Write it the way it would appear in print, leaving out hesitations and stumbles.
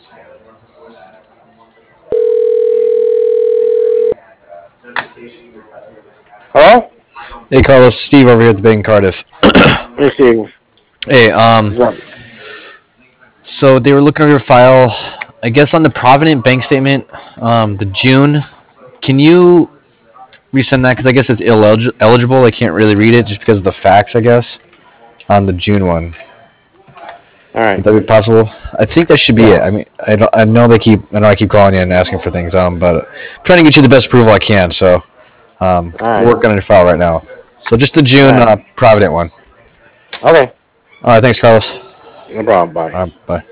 Hello? Hey Carlos, Steve over here at the bank in Cardiff. Hey, Steve. Hey, What's up? so they were looking over your file, I guess on the Provident bank statement, the June. Can you resend that? Because I guess it's eligible. I can't really read it just because of the facts, I guess, on the June one. All Would right. that be possible? I think that should be Yeah. it. I mean, I know I keep calling you and asking for things, but I'm trying to get you the best approval I can. So, All we're right. working on your file right now. So just the All June right. Provident one. Okay. All right, thanks, Carlos. No problem. Bye. Bye.